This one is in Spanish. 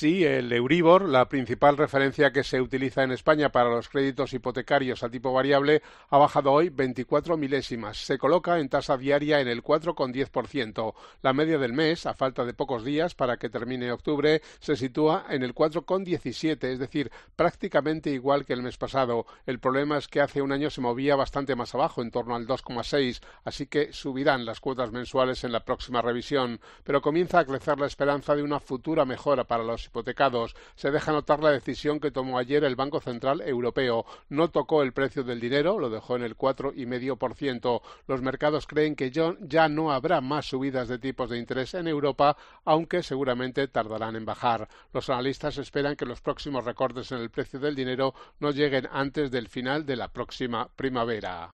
Sí, el Euribor, la principal referencia que se utiliza en España para los créditos hipotecarios a tipo variable, ha bajado hoy 24 milésimas. Se coloca en tasa diaria en el 4,10%. La media del mes, a falta de pocos días para que termine octubre, se sitúa en el 4,17, es decir, prácticamente igual que el mes pasado. El problema es que hace un año se movía bastante más abajo, en torno al 2,6, así que subirán las cuotas mensuales en la próxima revisión. Pero comienza a crecer la esperanza de una futura mejora para los hipotecados. Se deja notar la decisión que tomó ayer el Banco Central Europeo. No tocó el precio del dinero, lo dejó en el 4,5%. Los mercados creen que ya no habrá más subidas de tipos de interés en Europa, aunque seguramente tardarán en bajar. Los analistas esperan que los próximos recortes en el precio del dinero no lleguen antes del final de la próxima primavera.